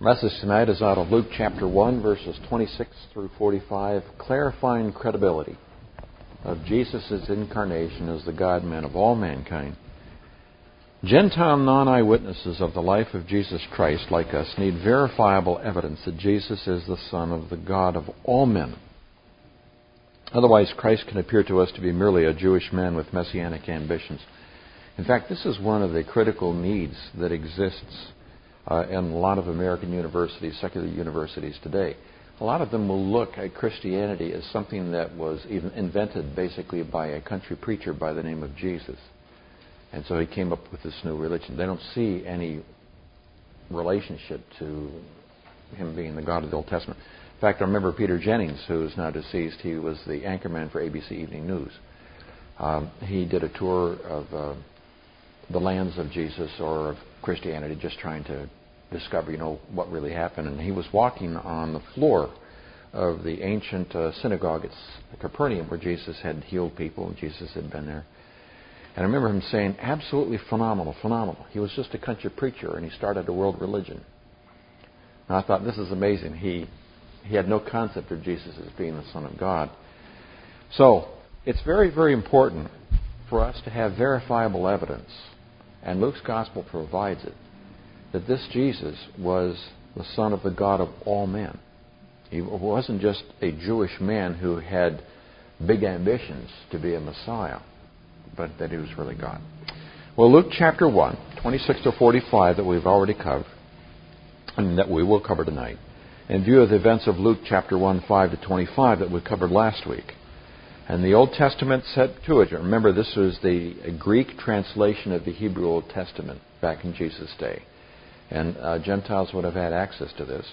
Message tonight is out of Luke chapter 1, verses 26 through 45, clarifying credibility of Jesus' incarnation as the God-man of all mankind. Gentile non-eyewitnesses of the life of Jesus Christ, like us, need verifiable evidence that Jesus is the Son of the God of all men. Otherwise, Christ can appear to us to be merely a Jewish man with messianic ambitions. In fact, this is one of the critical needs that exists in a lot of American universities, secular universities today. A lot of them will look at Christianity as something that was even invented basically by a country preacher by the name of Jesus. And so he came up with this new religion. They don't see any relationship to him being the God of the Old Testament. In fact, I remember Peter Jennings, who is now deceased. He was the anchorman for ABC Evening News. He did a tour of the lands of Jesus or of Christianity, just trying to discover, what really happened. And he was walking on the floor of the ancient synagogue at Capernaum, where Jesus had healed people, and Jesus had been there. And I remember him saying, absolutely phenomenal, phenomenal. He was just a country preacher, and he started a world religion. And I thought, this is amazing. He had no concept of Jesus as being the Son of God. So, it's very, very important for us to have verifiable evidence, and Luke's Gospel provides it, that this Jesus was the Son of the God of all men. He wasn't just a Jewish man who had big ambitions to be a Messiah, but that he was really God. Well, Luke chapter 1, 26 to 45 that we've already covered, and that we will cover tonight, in view of the events of Luke chapter 1, 5 to 25 that we covered last week. And the Old Testament Septuagint, remember this was the Greek translation of the Hebrew Old Testament back in Jesus' day. And Gentiles would have had access to this.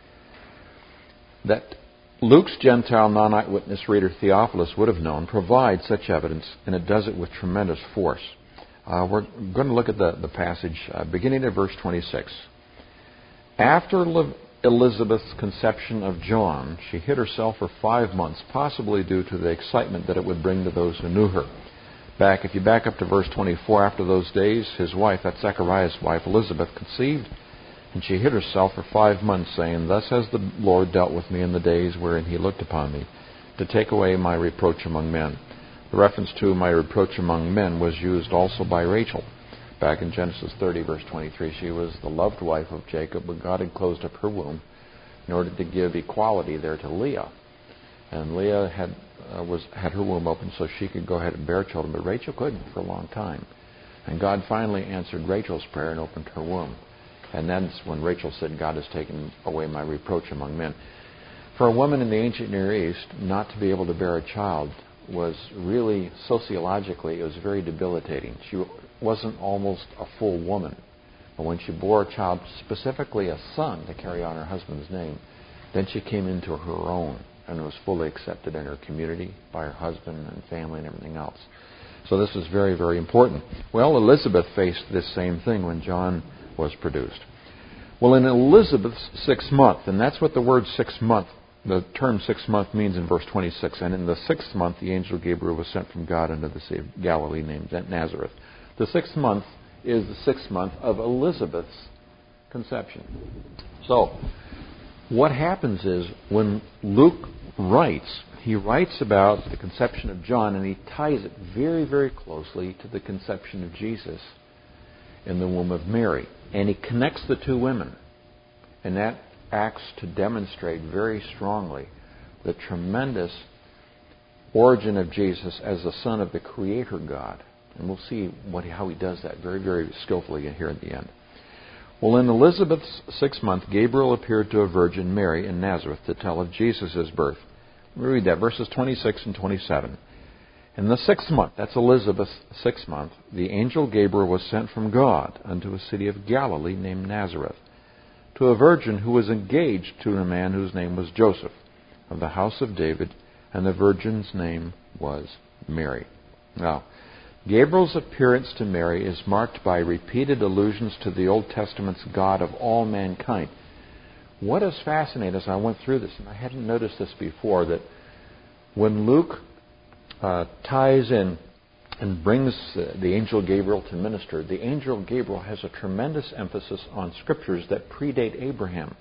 That Luke's Gentile non-eyewitness reader Theophilus would have known provides such evidence, and it does it with tremendous force. We're going to look at the passage beginning at verse 26. After Elizabeth's conception of John, she hid herself for 5 months, possibly due to the excitement that it would bring to those who knew her. If you back up to verse 24, after those days, his wife, that's Zechariah's wife, Elizabeth, conceived, and she hid herself for 5 months, saying, Thus has the Lord dealt with me in the days wherein he looked upon me, to take away my reproach among men. The reference to my reproach among men was used also by Rachel. Back in Genesis 30, verse 23, she was the loved wife of Jacob, but God had closed up her womb in order to give equality there to Leah. And Leah had her womb open so she could go ahead and bear children, but Rachel couldn't for a long time. And God finally answered Rachel's prayer and opened her womb. And that's when Rachel said, God has taken away my reproach among men. For a woman in the ancient Near East, not to be able to bear a child was really, sociologically, it was very debilitating. She wasn't almost a full woman. But when she bore a child, specifically a son, to carry on her husband's name, then she came into her own and was fully accepted in her community by her husband and family and everything else. So this was very, very important. Well, Elizabeth faced this same thing when John was produced. Well, in Elizabeth's 6th month, and that's what the word 6th month, the term 6th month means in verse 26, and in the 6th month the angel Gabriel was sent from God into the sea of Galilee named Nazareth. The 6th month is the 6th month of Elizabeth's conception. So, what happens is when Luke writes, he writes about the conception of John, and he ties it very, very closely to the conception of Jesus in the womb of Mary. And he connects the two women. And that acts to demonstrate very strongly the tremendous origin of Jesus as the Son of the Creator God. And we'll see how he does that very, very skillfully here at the end. Well, in Elizabeth's 6th month, Gabriel appeared to a virgin, Mary, in Nazareth to tell of Jesus' birth. We read that, verses 26 and 27. In the 6th month, that's Elizabeth's 6th month, the angel Gabriel was sent from God unto a city of Galilee named Nazareth, to a virgin who was engaged to a man whose name was Joseph, of the house of David, and the virgin's name was Mary. Now, Gabriel's appearance to Mary is marked by repeated allusions to the Old Testament's God of all mankind. What is fascinating as I went through this, and I hadn't noticed this before, that when Luke ties in and brings the angel Gabriel to minister, the angel Gabriel has a tremendous emphasis on scriptures that predate Abraham.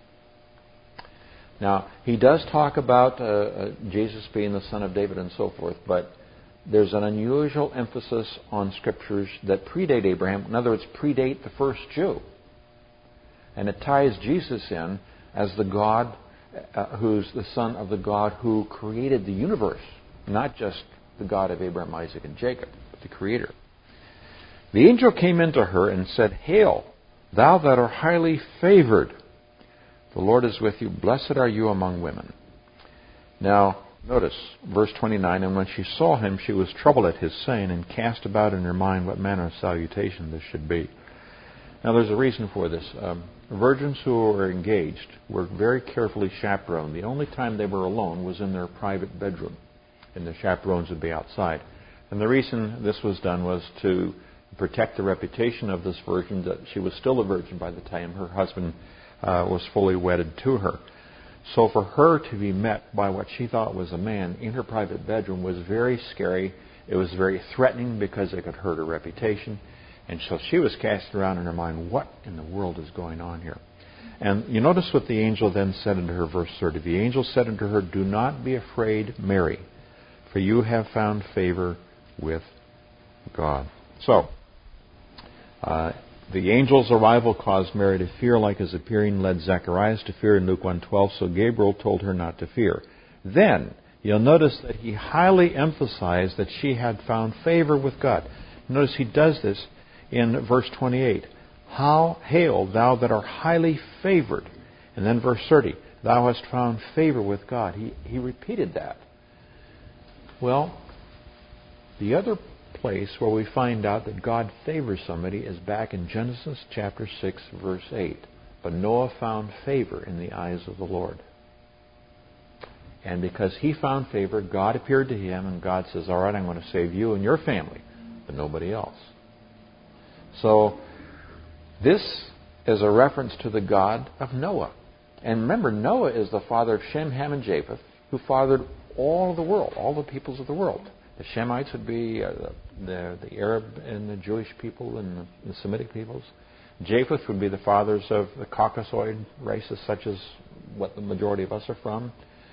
Now, he does talk about Jesus being the son of David and so forth, but there's an unusual emphasis on scriptures that predate Abraham. In other words, predate the first Jew. And it ties Jesus in as the God who's the son of the God who created the universe, not just the God of Abraham, Isaac, and Jacob, but the Creator. The angel came into her and said, "Hail, thou that art highly favored. The Lord is with you. Blessed are you among women." Now, notice, verse 29, and when she saw him, she was troubled at his saying, and cast about in her mind what manner of salutation this should be. Now, there's a reason for this. Virgins who were engaged were very carefully chaperoned. The only time they were alone was in their private bedroom, and the chaperones would be outside. And the reason this was done was to protect the reputation of this virgin, that she was still a virgin by the time her husband was fully wedded to her. So for her to be met by what she thought was a man in her private bedroom was very scary. It was very threatening because it could hurt her reputation. And so she was casting around in her mind, what in the world is going on here? And you notice what the angel then said unto her, verse 30. The angel said unto her, "Do not be afraid, Mary, for you have found favor with God." So, the angel's arrival caused Mary to fear, like his appearing led Zacharias to fear in Luke 1:12, so Gabriel told her not to fear. Then, you'll notice that he highly emphasized that she had found favor with God. Notice he does this in verse 28. Hail, thou that art highly favored. And then verse 30, thou hast found favor with God. He repeated that. Well, the other place where we find out that God favors somebody is back in Genesis chapter 6, verse 8. But Noah found favor in the eyes of the Lord. And because he found favor, God appeared to him, and God says, all right, I'm going to save you and your family, but nobody else. So, this is a reference to the God of Noah. And remember, Noah is the father of Shem, Ham, and Japheth, who fathered all the world, all the peoples of the world. The Shemites would be the Arab and the Jewish people and the Semitic peoples. Japheth would be the fathers of the Caucasoid races, such as what the majority of us are from.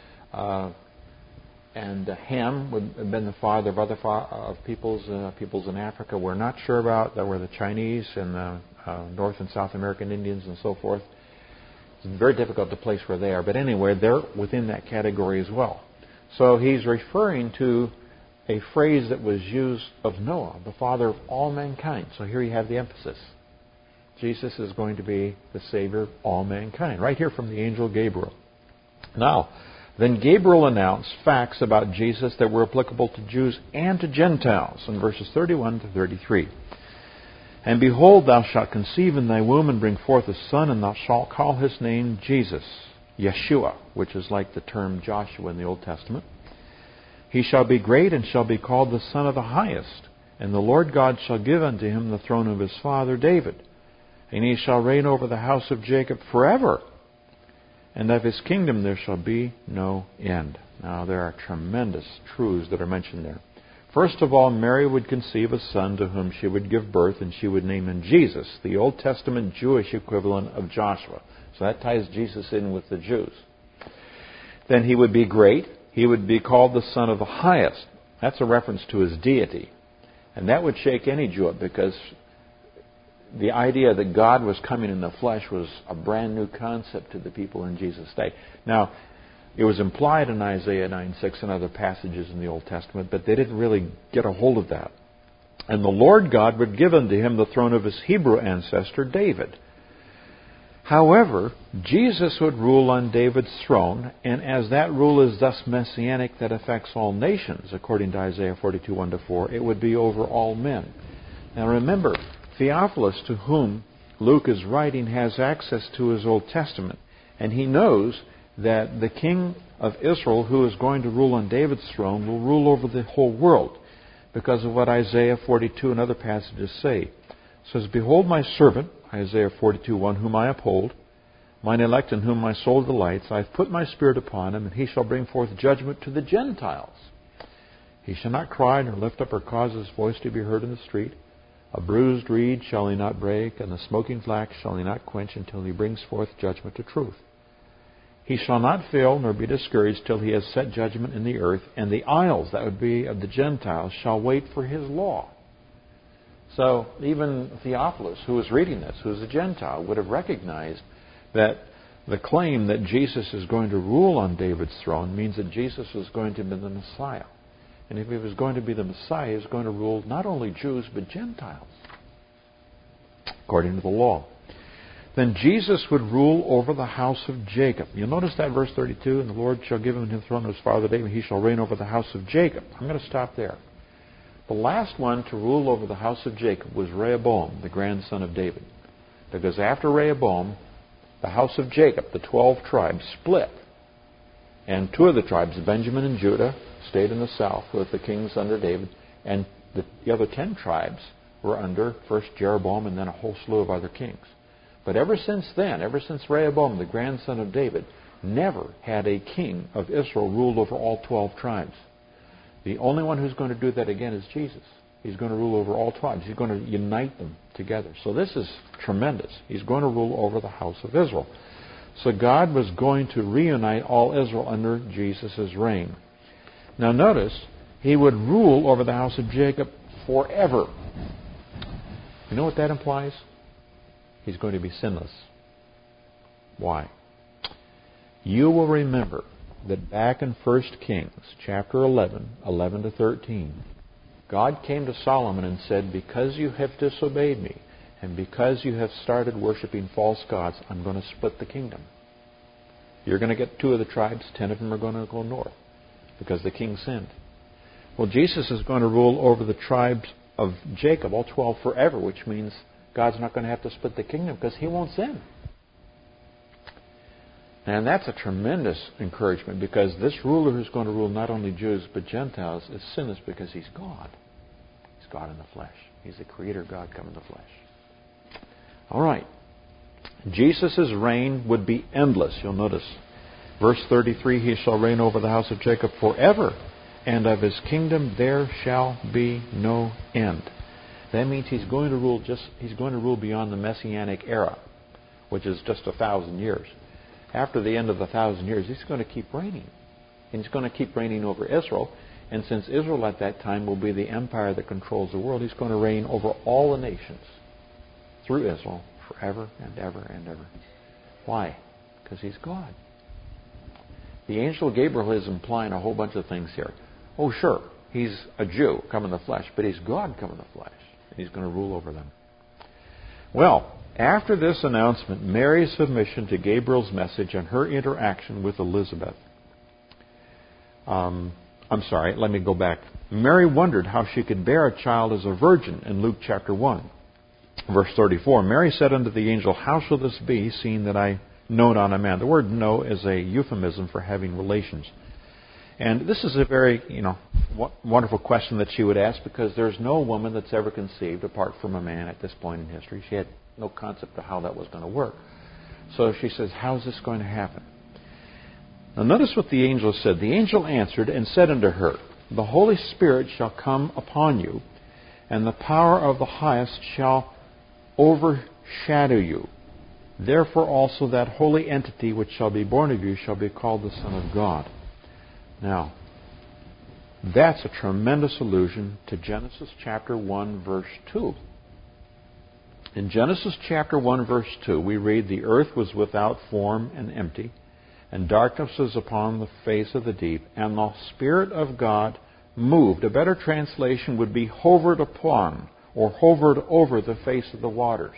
And Ham would have been the father of other peoples in Africa we're not sure about. That were the Chinese and the North and South American Indians and so forth. It's very difficult to place where they are. But anyway, they're within that category as well. So he's referring to a phrase that was used of Noah, the father of all mankind. So here you have the emphasis. Jesus is going to be the Savior of all mankind. Right here from the angel Gabriel. Now, then Gabriel announced facts about Jesus that were applicable to Jews and to Gentiles in verses 31 to 33. And behold, thou shalt conceive in thy womb and bring forth a son, and thou shalt call his name Jesus, Yeshua, which is like the term Joshua in the Old Testament. He shall be great and shall be called the Son of the Highest. And the Lord God shall give unto him the throne of his father David. And he shall reign over the house of Jacob forever. And of his kingdom there shall be no end. Now there are tremendous truths that are mentioned there. First of all, Mary would conceive a son to whom she would give birth, and she would name him Jesus, the Old Testament Jewish equivalent of Joshua. So that ties Jesus in with the Jews. Then he would be great. He would be called the Son of the Highest. That's a reference to his deity. And that would shake any Jew up, because the idea that God was coming in the flesh was a brand new concept to the people in Jesus' day. Now, it was implied in Isaiah 9:6 and other passages in the Old Testament, but they didn't really get a hold of that. And the Lord God would give unto him the throne of his Hebrew ancestor David. However, Jesus would rule on David's throne, and as that rule is thus messianic that affects all nations, according to Isaiah 42:1-4, it would be over all men. Now remember, Theophilus, to whom Luke is writing, has access to his Old Testament, and he knows that the king of Israel, who is going to rule on David's throne, will rule over the whole world, because of what Isaiah 42 and other passages say. It says, behold my servant, Isaiah 42:1, whom I uphold, mine elect in whom my soul delights. I have put my spirit upon him, and he shall bring forth judgment to the Gentiles. He shall not cry nor lift up or cause his voice to be heard in the street. A bruised reed shall he not break, and the smoking flax shall he not quench until he brings forth judgment to truth. He shall not fail nor be discouraged till he has set judgment in the earth, and the isles, that would be of the Gentiles, shall wait for his law. So even Theophilus, who was reading this, who was a Gentile, would have recognized that the claim that Jesus is going to rule on David's throne means that Jesus was going to be the Messiah. And if he was going to be the Messiah, he was going to rule not only Jews but Gentiles, according to the law. Then Jesus would rule over the house of Jacob. You'll notice that verse 32, and the Lord shall give him the throne of his father David, and he shall reign over the house of Jacob. I'm going to stop there. The last one to rule over the house of Jacob was Rehoboam, the grandson of David. Because after Rehoboam, the house of Jacob, the 12 tribes, split. And 2 of the tribes, Benjamin and Judah, stayed in the south with the kings under David. And the other 10 tribes were under first Jeroboam and then a whole slew of other kings. But ever since then, ever since Rehoboam, the grandson of David, never had a king of Israel ruled over all 12 tribes. The only one who's going to do that again is Jesus. He's going to rule over all tribes. He's going to unite them together. So this is tremendous. He's going to rule over the house of Israel. So God was going to reunite all Israel under Jesus' reign. Now notice, he would rule over the house of Jacob forever. You know what that implies? He's going to be sinless. Why? You will remember that back in 1 Kings, chapter 11 to 13, God came to Solomon and said, because you have disobeyed me, and because you have started worshiping false gods, I'm going to split the kingdom. You're going to get 2 of the tribes, 10 of them are going to go north, because the king sinned. Well, Jesus is going to rule over the tribes of Jacob, all 12, forever, which means God's not going to have to split the kingdom because he won't sin. And that's a tremendous encouragement, because this ruler who's going to rule not only Jews but Gentiles is sinless because he's God. He's God in the flesh. He's the Creator God come in the flesh. All right. Jesus' reign would be endless. You'll notice verse 33, he shall reign over the house of Jacob forever, and of his kingdom there shall be no end. That means he's going to rule beyond the Messianic era, which is just 1,000 years. After the end of the 1,000 years, he's going to keep reigning. And he's going to keep reigning over Israel. And since Israel at that time will be the empire that controls the world, he's going to reign over all the nations through Israel forever and ever and ever. Why? Because he's God. The angel Gabriel is implying a whole bunch of things here. Oh, sure, he's a Jew come in the flesh, but he's God come in the flesh. And he's going to rule over them. Well, after this announcement, Mary's submission to Gabriel's message and her interaction with Elizabeth. Let me go back. Mary wondered how she could bear a child as a virgin in Luke chapter 1. Verse 34, Mary said unto the angel, how shall this be, seeing that I know not a man? The word know is a euphemism for having relations. And this is a very, wonderful question that she would ask, because there's no woman that's ever conceived apart from a man at this point in history. She had no concept of how that was going to work. So she says, how's this going to happen? Now notice what the angel said. The angel answered and said unto her, the Holy Spirit shall come upon you, and the power of the highest shall overshadow you. Therefore also that holy entity which shall be born of you shall be called the Son of God. Now, that's a tremendous allusion to Genesis chapter 1, verse 2. In Genesis chapter 1, verse 2, we read, the earth was without form and empty, and darkness was upon the face of the deep, and the Spirit of God moved. A better translation would be hovered upon, or hovered over the face of the waters.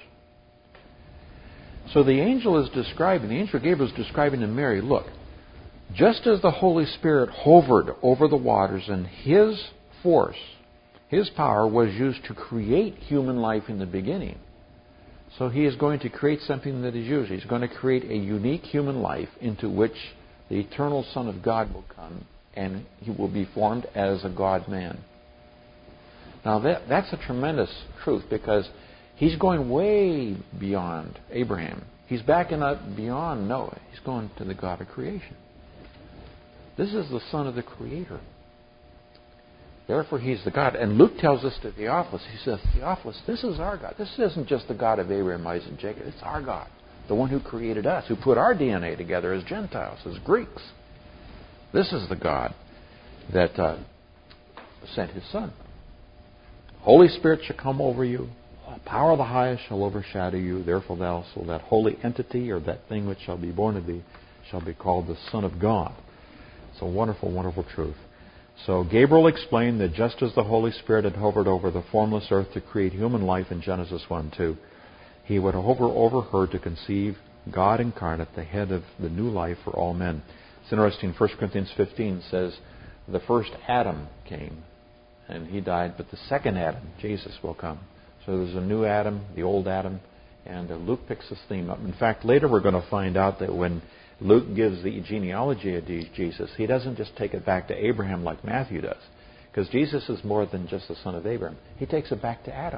So the angel Gabriel is describing to Mary, look, just as the Holy Spirit hovered over the waters, and his force, his power was used to create human life in the beginning, so he is going to create something that is used. He's going to create a unique human life into which the eternal Son of God will come, and he will be formed as a God-man. Now that's a tremendous truth, because he's going way beyond Abraham. He's backing up beyond Noah. He's going to the God of creation. This is the Son of the Creator. Therefore, He's the God. And Luke tells us to Theophilus, he says, Theophilus, this is our God. This isn't just the God of Abraham, Isaac, and Jacob. It's our God. The one who created us, who put our DNA together as Gentiles, as Greeks. This is the God that sent His Son. Holy Spirit shall come over you. The power of the highest shall overshadow you. Therefore thou also, that holy entity, or that thing which shall be born of thee, shall be called the Son of God. It's a wonderful, wonderful truth. So Gabriel explained that just as the Holy Spirit had hovered over the formless earth to create human life in Genesis 1:2, He would hover over her to conceive God incarnate, the head of the new life for all men. It's interesting, 1 Corinthians 15 says, the first Adam came, and he died, but the second Adam, Jesus, will come. So there's a new Adam, the old Adam, and Luke picks this theme up. In fact, later we're going to find out that when Luke gives the genealogy of Jesus, he doesn't just take it back to Abraham like Matthew does, because Jesus is more than just the son of Abraham. He takes it back to Adam.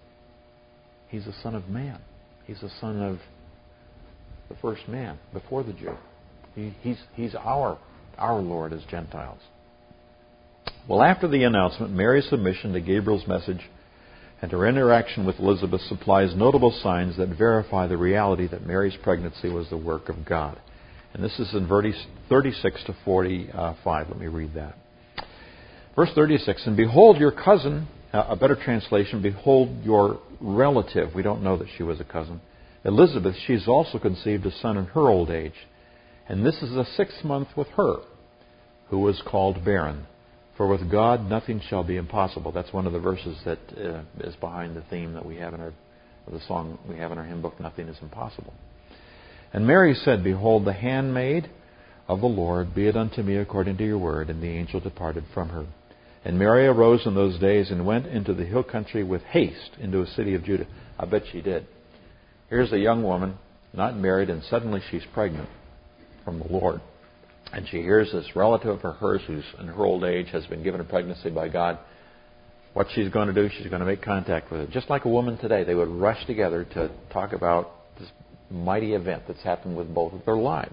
He's the son of man. He's the son of the first man before the Jew. He's our Lord as Gentiles. Well, after the announcement, Mary's submission to Gabriel's message and her interaction with Elizabeth supplies notable signs that verify the reality that Mary's pregnancy was the work of God. And this is in verse 36 to 45. Let me read that. Verse 36, and behold your cousin, a better translation, behold your relative. We don't know that she was a cousin. Elizabeth, she's also conceived a son in her old age. And this is the 6th month with her, who was called barren. For with God nothing shall be impossible. That's one of the verses that is behind the theme that we have in the song we have in our hymn book, Nothing is Impossible. And Mary said, behold, the handmaid of the Lord, be it unto me according to your word. And the angel departed from her. And Mary arose in those days and went into the hill country with haste into a city of Judah. I bet she did. Here's a young woman, not married, and suddenly she's pregnant from the Lord. And she hears this relative of hers who's in her old age has been given a pregnancy by God. What she's going to do, she's going to make contact with it. Just like a woman today, they would rush together to talk about this mighty event that's happened with both of their lives.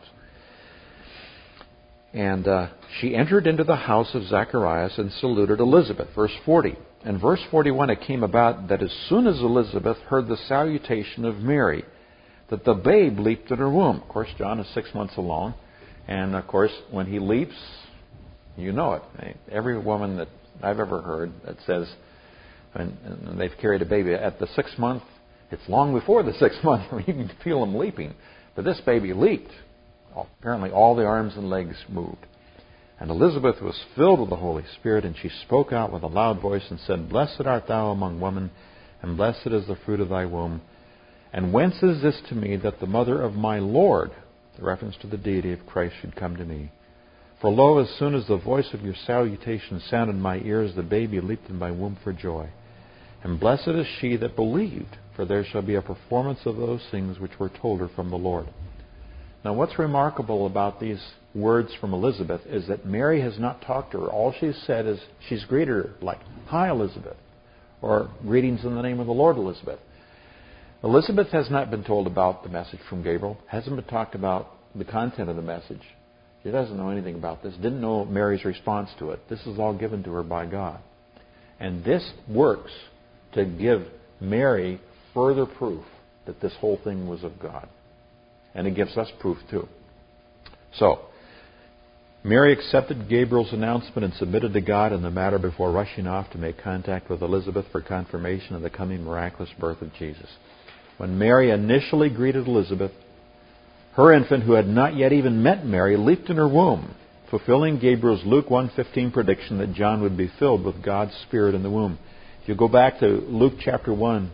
And she entered into the house of Zacharias and saluted Elizabeth. Verse 40. And verse 41, it came about that as soon as Elizabeth heard the salutation of Mary, that the babe leaped in her womb. Of course, John is 6 months along. And, of course, when he leaps, you know it. Every woman that I've ever heard that says, and they've carried a baby at the 6th month, it's long before the 6th month where you can feel them leaping. But this baby leaped. Apparently all the arms and legs moved. And Elizabeth was filled with the Holy Spirit, and she spoke out with a loud voice and said, blessed art thou among women, and blessed is the fruit of thy womb. And whence is this to me that the mother of my Lord, the reference to the deity of Christ, should come to me? For lo, as soon as the voice of your salutation sounded in my ears, the baby leaped in my womb for joy. And blessed is she that believed, for there shall be a performance of those things which were told her from the Lord. Now, what's remarkable about these words from Elizabeth is that Mary has not talked to her. All she's said is she's greeted her like, hi, Elizabeth, or greetings in the name of the Lord, Elizabeth. Elizabeth has not been told about the message from Gabriel, hasn't been talked about the content of the message. She doesn't know anything about this, didn't know Mary's response to it. This is all given to her by God. And this works to give Mary further proof that this whole thing was of God. And it gives us proof too. So, Mary accepted Gabriel's announcement and submitted to God in the matter before rushing off to make contact with Elizabeth for confirmation of the coming miraculous birth of Jesus. When Mary initially greeted Elizabeth, her infant, who had not yet even met Mary, leaped in her womb, fulfilling Gabriel's Luke 1:15 prediction that John would be filled with God's Spirit in the womb. If you go back to Luke chapter 1,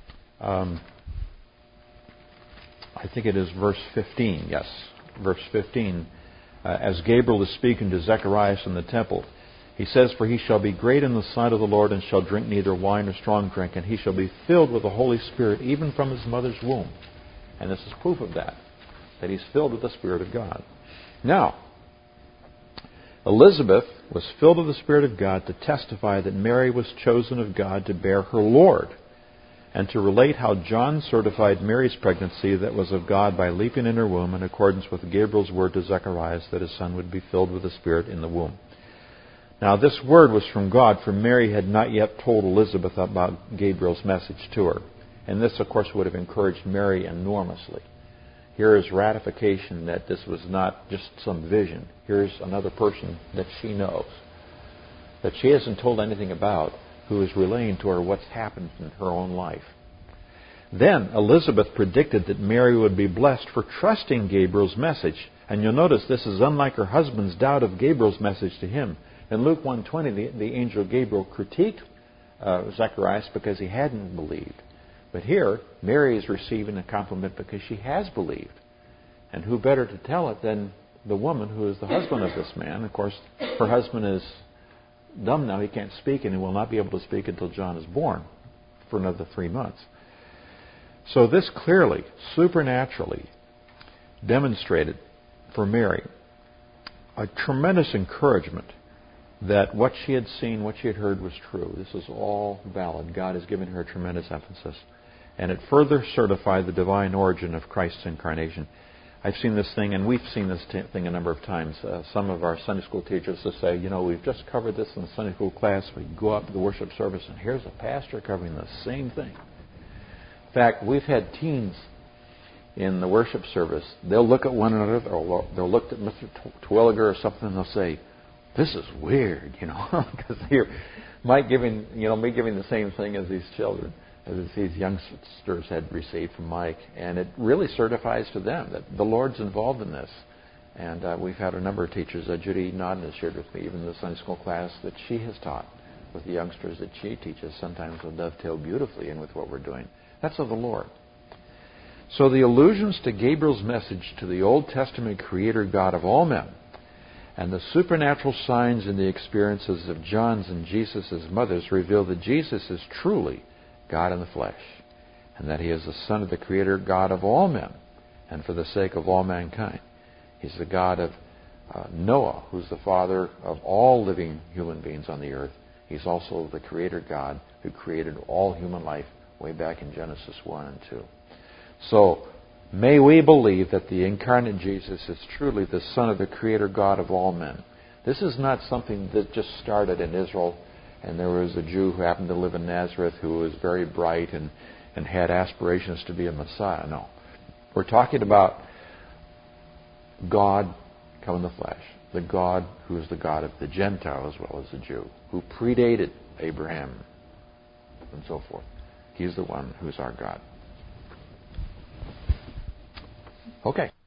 I think it is verse 15. Yes, verse 15. As Gabriel is speaking to Zacharias in the temple, he says, for he shall be great in the sight of the Lord, and shall drink neither wine nor strong drink, and he shall be filled with the Holy Spirit even from his mother's womb. And this is proof of that he's filled with the Spirit of God. Now, Elizabeth was filled with the Spirit of God to testify that Mary was chosen of God to bear her Lord, and to relate how John certified Mary's pregnancy that was of God by leaping in her womb in accordance with Gabriel's word to Zacharias that his son would be filled with the Spirit in the womb. Now, this word was from God, for Mary had not yet told Elizabeth about Gabriel's message to her. And this, of course, would have encouraged Mary enormously. Here is ratification that this was not just some vision. Here's another person that she knows, that she hasn't told anything about, who is relaying to her what's happened in her own life. Then Elizabeth predicted that Mary would be blessed for trusting Gabriel's message. And you'll notice this is unlike her husband's doubt of Gabriel's message to him. In Luke 1:20, the angel Gabriel critiqued Zacharias because he hadn't believed. But here, Mary is receiving a compliment because she has believed. And who better to tell it than the woman who is the husband of this man? Of course, her husband is dumb now. He can't speak, and he will not be able to speak until John is born for another 3 months. So this clearly, supernaturally, demonstrated for Mary a tremendous encouragement that what she had seen, what she had heard was true. This is all valid. God has given her a tremendous emphasis. And it further certified the divine origin of Christ's incarnation. I've seen this thing, and we've seen this thing a number of times. Some of our Sunday school teachers will say, we've just covered this in the Sunday school class. We go up to the worship service, and here's a pastor covering the same thing. In fact, we've had teens in the worship service. They'll look at one another, or they'll look at Mr. Twilliger or something, and they'll say, "This is weird," because they're me giving the same thing as these children, as these youngsters had received from Mike, and it really certifies to them that the Lord's involved in this. And we've had a number of teachers. Judy Nodden has shared with me, even in the Sunday school class that she has taught with the youngsters that she teaches. Sometimes will dovetail beautifully in with what we're doing. That's of the Lord. So the allusions to Gabriel's message to the Old Testament Creator God of all men, and the supernatural signs in the experiences of John's and Jesus' mothers reveal that Jesus is truly God in the flesh, and that He is the Son of the Creator God of all men, and for the sake of all mankind. He's the God of Noah, who's the father of all living human beings on the earth. He's also the Creator God who created all human life way back in Genesis 1 and 2. So, may we believe that the incarnate Jesus is truly the Son of the Creator God of all men. This is not something that just started in Israel, and there was a Jew who happened to live in Nazareth who was very bright and had aspirations to be a Messiah. No. We're talking about God come in the flesh, the God who is the God of the Gentile as well as the Jew, who predated Abraham and so forth. He's the one who's our God. Okay.